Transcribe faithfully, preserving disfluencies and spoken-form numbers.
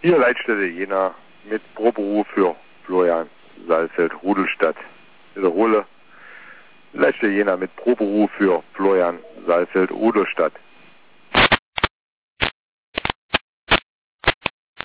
Hier Leitstelle Jena mit Proberuf für Florian Saalfeld-Rudelstadt. Wiederhole. Leitstelle Jena mit Proberuf für Florian Saalfeld-Rudelstadt.